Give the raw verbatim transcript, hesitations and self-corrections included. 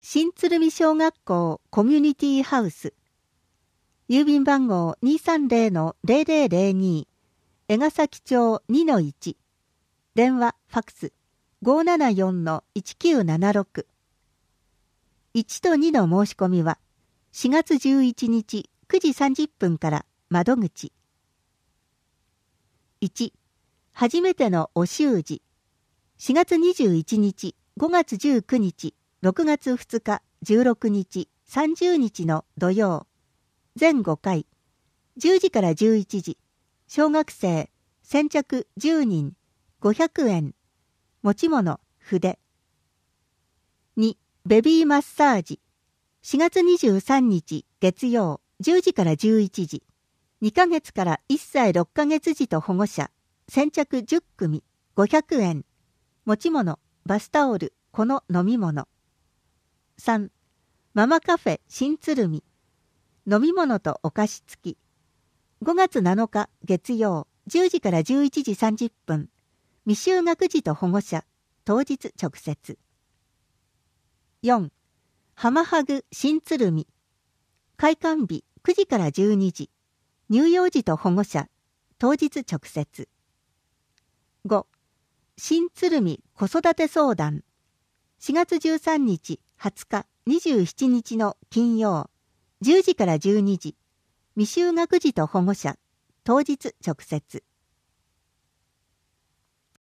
新鶴見小学校コミュニティハウス。郵便番号 にーさんぜろのぜろぜろぜろに、江ヶ崎町 にのいち。電話、ファクス ごーななよんのいちきゅうななろく。いちとにの申し込みはしがつじゅういちにちくじさんじゅっぷんから窓口。いち、初めてのお習字。しがつにじゅういちにち、ごがつじゅうくにち、ろくがつふつか、じゅうろくにち、さんじゅうにちの土曜。全ごかい。じゅうじからじゅういちじ。小学生、先着じゅうにん、ごひゃくえん。持ち物、筆。に、ベビーマッサージ。しがつにじゅうさんにち、月曜、じゅうじからじゅういちじ。にかげつからいっさいろっかげつ児と保護者、先着じゅっくみ、ごひゃくえん。持ち物、バスタオル、この飲み物。さん、ママカフェ新鶴見。飲み物とお菓子付き。ごがつなのか月曜、じゅうじからじゅういちじさんじゅっぷん。未就学児と保護者、当日直接。よん、ハマハグ新鶴見。開館日くじからじゅうにじ。乳幼児と保護者、当日直接。ご、新鶴見子育て相談。しがつじゅうさんにち、はつか、にじゅうしちにちの金曜、じゅうじからじゅうにじ。未就学児と保護者、当日直接。